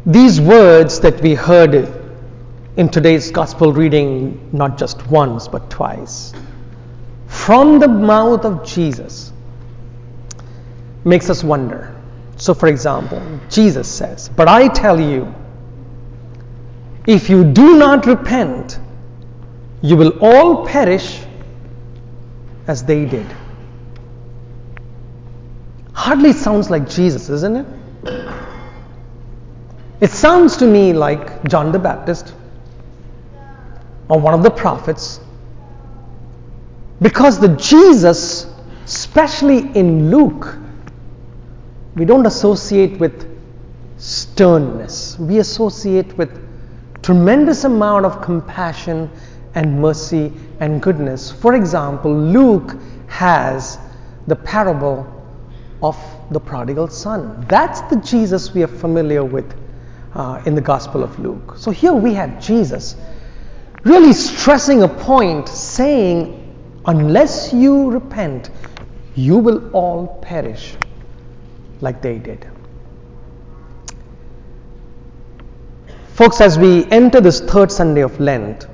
These words that we heard in today's gospel reading, not just once but twice, from the mouth of Jesus, makes us wonder. So, for example, Jesus says, "But I tell you, if you do not repent, you will all perish as they did." Hardly sounds like Jesus, isn't it? It sounds to me like John the Baptist or one of the prophets, because the Jesus, especially in Luke, we don't associate with sternness. We associate with tremendous amount of compassion and mercy and goodness. For example, Luke has the parable of the prodigal son. That's the Jesus we are familiar with in the Gospel of Luke. So here we have Jesus really stressing a point, saying, unless you repent, you will all perish like they did. Folks, as we enter this third Sunday of Lent,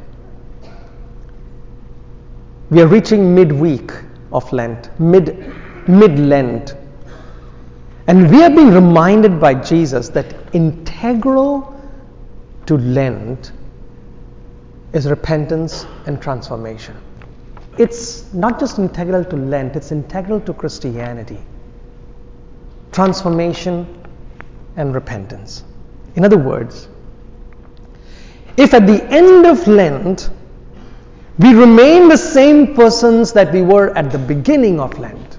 we are reaching midweek of Lent, mid-Lent. And we are being reminded by Jesus that integral to Lent is repentance and transformation. It's not just integral to Lent, it's integral to Christianity. Transformation and repentance. In other words, if at the end of Lent we remain the same persons that we were at the beginning of Lent,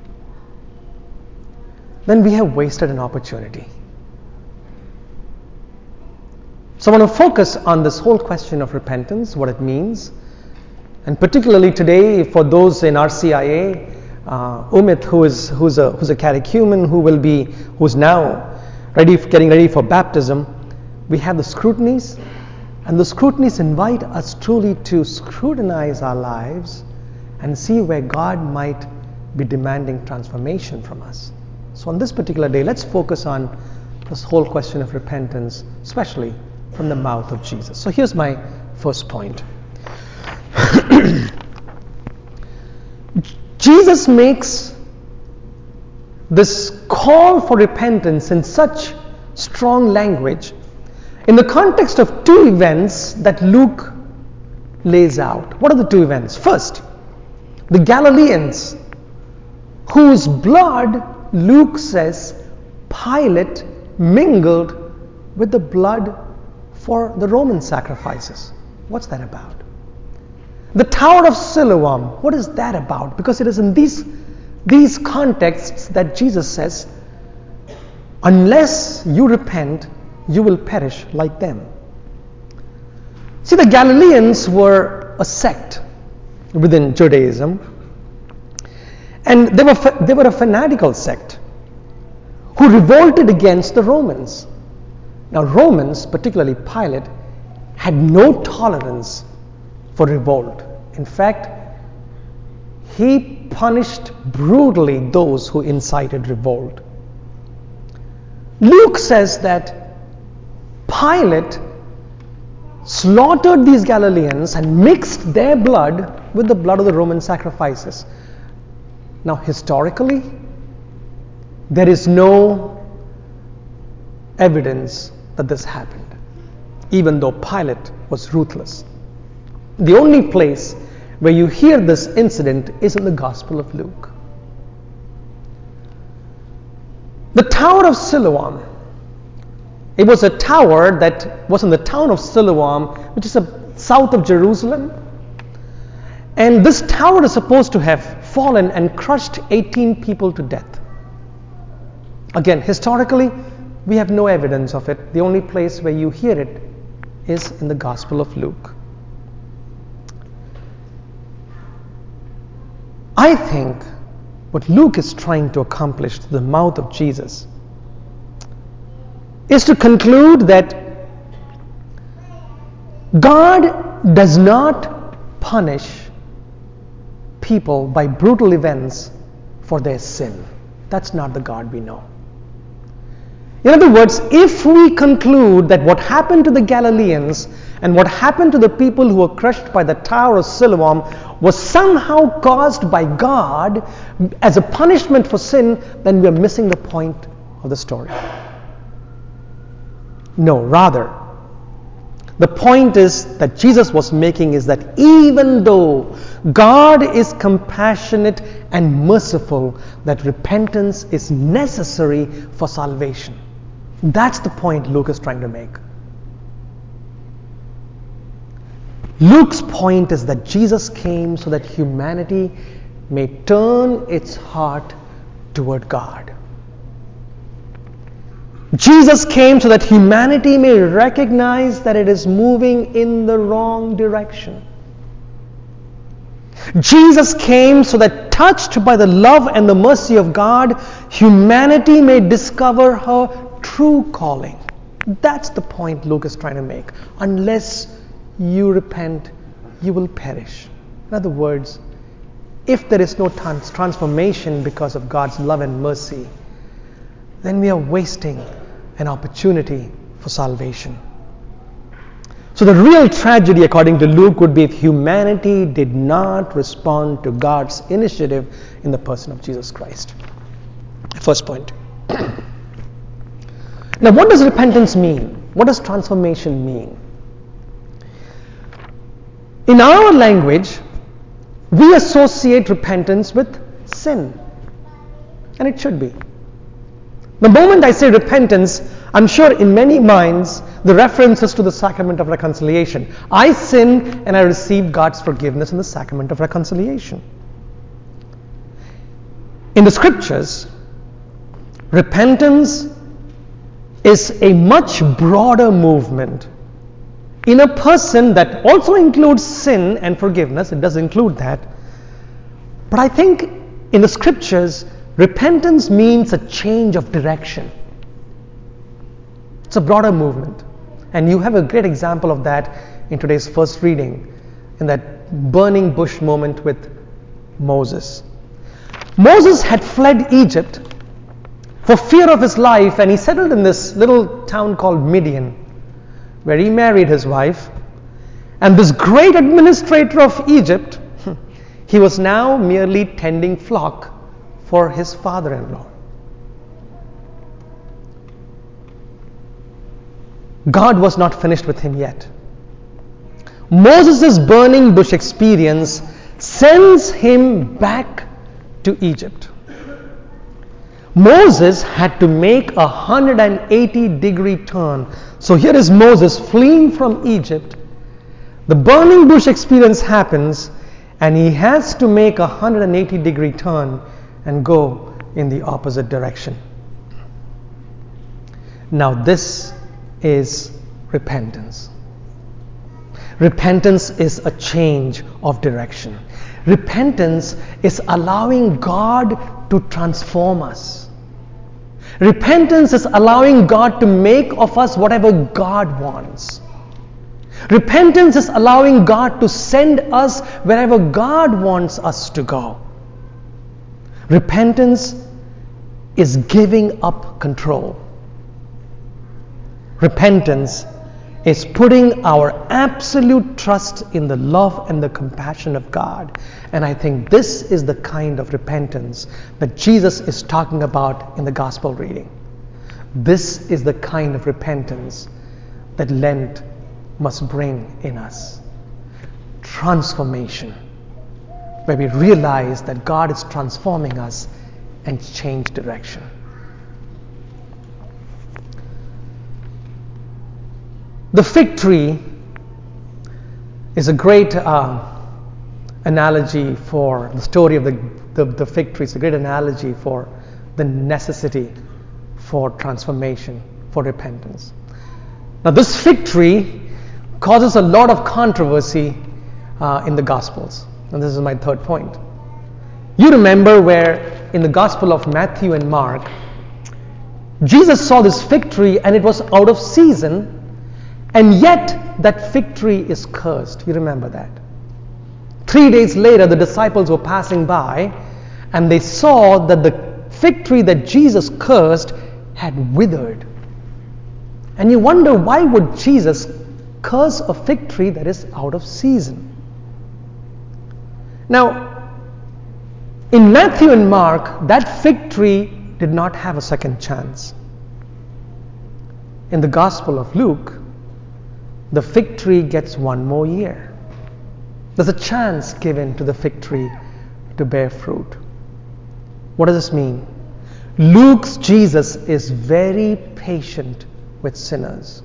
then we have wasted an opportunity. So I want to focus on this whole question of repentance, what it means, and particularly today for those in RCIA, Umit, who's a catechumen, who's now getting ready for baptism. We have the scrutinies, and the scrutinies invite us truly to scrutinize our lives and see where God might be demanding transformation from us. So on this particular day, let's focus on this whole question of repentance, especially from the mouth of Jesus. So here's my first point. Jesus makes this call for repentance in such strong language in the context of two events that Luke lays out. What are the two events? First, the Galileans, whose blood, Luke says, Pilate mingled with the blood for the Roman sacrifices. What's that about? The Tower of Siloam, what is that about? Because it is in these contexts that Jesus says, unless you repent, you will perish like them. See, the Galileans were a sect within Judaism, and they were a fanatical sect who revolted against the Romans. Now, Romans, particularly Pilate, had no tolerance for revolt. In fact, he punished brutally those who incited revolt. Luke says that Pilate slaughtered these Galileans and mixed their blood with the blood of the Roman sacrifices. Now, historically, there is no evidence that this happened, even though Pilate was ruthless. The only place where you hear this incident is in the Gospel of Luke. The Tower of Siloam. It was a tower that was in the town of Siloam, which is south of Jerusalem. And this tower is supposed to have fallen and crushed 18 people to death. Again, historically, we have no evidence of it. The only place where you hear it is in the Gospel of Luke. I think what Luke is trying to accomplish through the mouth of Jesus is to conclude that God does not punish people by brutal events for their sin. That's not the God we know. In other words, if we conclude that what happened to the Galileans and what happened to the people who were crushed by the Tower of Siloam was somehow caused by God as a punishment for sin, then we are missing the point of the story. No, rather, the point is that Jesus was making is that even though God is compassionate and merciful, that repentance is necessary for salvation. That's the point Luke is trying to make. Luke's point is that Jesus came so that humanity may turn its heart toward God. Jesus came so that humanity may recognize that it is moving in the wrong direction. Jesus came so that, touched by the love and the mercy of God, humanity may discover her true calling. That's the point Luke is trying to make. Unless you repent, you will perish. In other words, if there is no transformation because of God's love and mercy, then we are wasting an opportunity for salvation. So the real tragedy, according to Luke, would be if humanity did not respond to God's initiative in the person of Jesus Christ. First point. Now, what does repentance mean? What does transformation mean? In our language, we associate repentance with sin. And it should be. The moment I say repentance, I'm sure in many minds the reference is to the sacrament of reconciliation. I sinned and I received God's forgiveness in the sacrament of reconciliation. In the scriptures, repentance is a much broader movement in a person that also includes sin and forgiveness. It does include that. But I think in the scriptures, repentance means a change of direction. It's a broader movement. And you have a great example of that in today's first reading, in that burning bush moment with Moses. Moses had fled Egypt for fear of his life, and he settled in this little town called Midian, where he married his wife. And this great administrator of Egypt, he was now merely tending flock for his father-in-law. God was not finished with him yet. Moses' burning bush experience sends him back to Egypt. Moses had to make a 180-degree turn. So here is Moses fleeing from Egypt. The burning bush experience happens, and he has to make a 180-degree turn and go in the opposite direction. Now this is repentance. Repentance is a change of direction. Repentance is allowing God to transform us. Repentance is allowing God to make of us whatever God wants. Repentance is allowing God to send us wherever God wants us to go. Repentance is giving up control. Repentance is putting our absolute trust in the love and the compassion of God. And I think this is the kind of repentance that Jesus is talking about in the gospel reading. This is the kind of repentance that Lent must bring in us. Transformation, where we realize that God is transforming us and change direction. The fig tree is a great analogy for the story of the fig tree. It's a great analogy for the necessity for transformation, for repentance. Now, this fig tree causes a lot of controversy in the Gospels. And this is my third point. You remember where in the Gospel of Matthew and Mark, Jesus saw this fig tree and it was out of season, and yet that fig tree is cursed. You remember that. 3 days later, the disciples were passing by and they saw that the fig tree that Jesus cursed had withered. And you wonder, why would Jesus curse a fig tree that is out of season? Now, in Matthew and Mark, that fig tree did not have a second chance. In the Gospel of Luke, the fig tree gets one more year. There's a chance given to the fig tree to bear fruit. What does this mean? Luke's Jesus is very patient with sinners.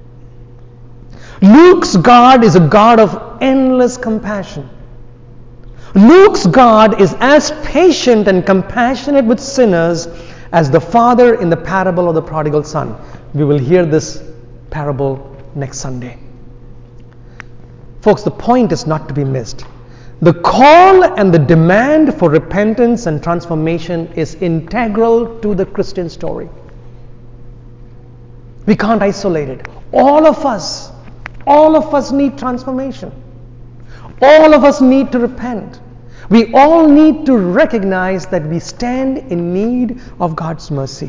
Luke's God is a God of endless compassion. Luke's God is as patient and compassionate with sinners as the father in the parable of the prodigal son. We will hear this parable next Sunday. Folks, the point is not to be missed. The call and the demand for repentance and transformation is integral to the Christian story. We can't isolate it. All of us need transformation. All of us need to repent. We all need to recognize that we stand in need of God's mercy.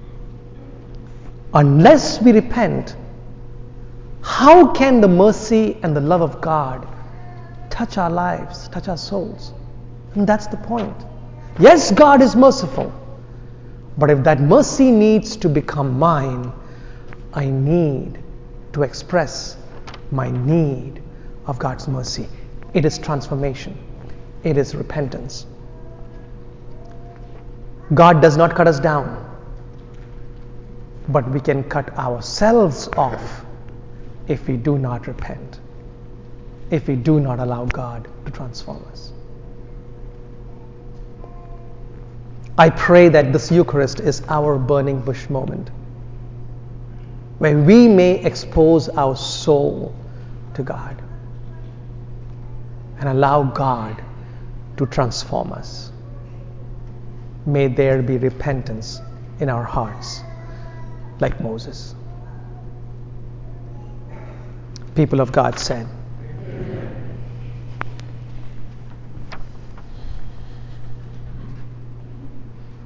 Unless we repent, how can the mercy and the love of God touch our lives, touch our souls? And that's the point. Yes, God is merciful. But if that mercy needs to become mine, I need to express my need of God's mercy. It is transformation. It is repentance. God does not cut us down, but we can cut ourselves off if we do not repent, if we do not allow God to transform us. I pray that this Eucharist is our burning bush moment, where we may expose our soul to God and allow God to transform us. May there be repentance in our hearts like Moses. People of God said,